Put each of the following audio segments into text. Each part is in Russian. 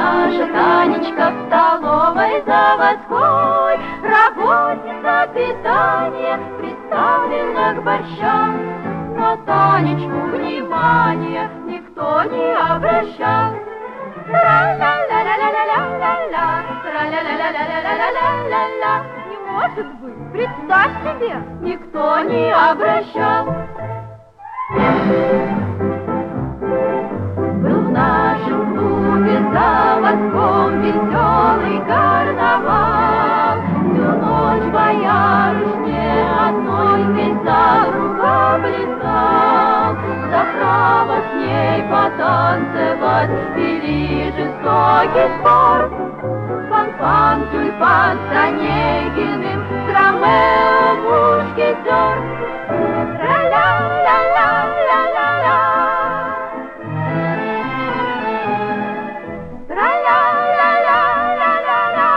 наша Танечка в столовой заводской, работница питания приставлена к борщам. На Танечку внимания никто не обращал. Тра-ля-ля-ля-ля-ля-ля-ля, тра-ля-ля-ля-ля-ля-ля-ля. Не может быть, представь себе, никто не обращал. Был в нашем клубе заводском веселый карнавал. Всю ночь боярышне одной весь за рука плясал. За право с ней потанцевать вели жестокий спор. Фан-фан, тюльпан с Онегиным, с Ромео мушкетер. Тра-ля-ля-ля-ля-ля-ля, тра-ля-ля-ля-ля-ля-ля.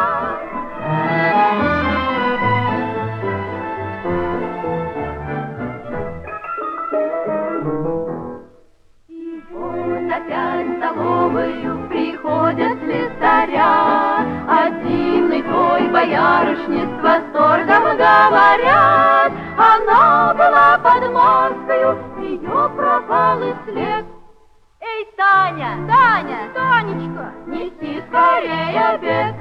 И вот опять в столовую приходят слесаря. О дивной той боярышне с восторгом говорят. Она была под маскою, ее пропал и след. Эй, Таня, Таня, Танечка, неси скорее обед.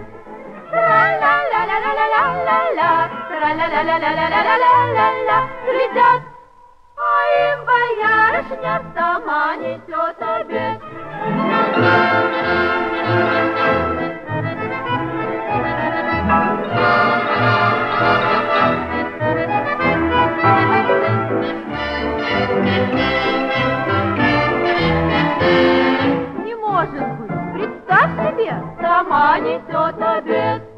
Тра-ля-ля-ля-ля-ля-ля-ля, тра-ля-ля-ля-ля-ля-ля-ля-ля. Глядят, а им боярышня сама несет обед. Не может быть, представь себе, сама несет обед.